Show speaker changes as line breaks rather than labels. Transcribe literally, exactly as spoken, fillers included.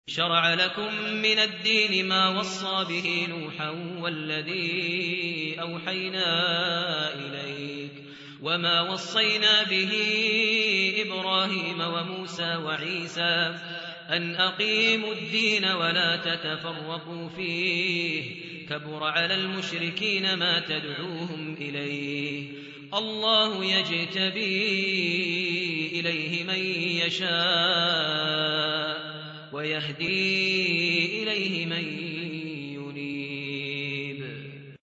شرع لكم من الدين ما وصى به نوحا والذي أوحينا إليك وما وصينا به إبراهيم وموسى وعيسى أن أقيموا الدين ولا تتفرقوا فيه كبر على المشركين ما تدعوهم إليه الله يجتبي إليه من يشاء ويهدي إليه من